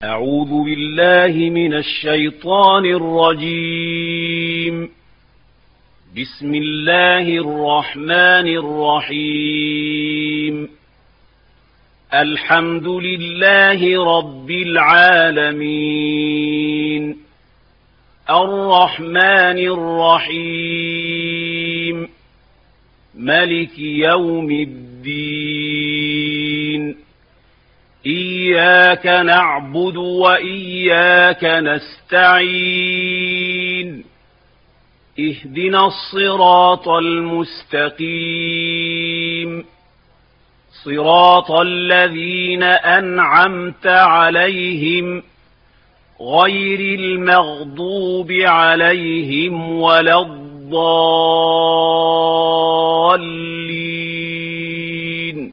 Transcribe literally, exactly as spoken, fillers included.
أعوذ بالله من الشيطان الرجيم. بسم الله الرحمن الرحيم. الحمد لله رب العالمين، الرحمن الرحيم، ملك يوم الدين. إياك نعبد وإياك نستعين. اهدنا الصراط المستقيم، صراط الذين أنعمت عليهم غير المغضوب عليهم ولا الضالين.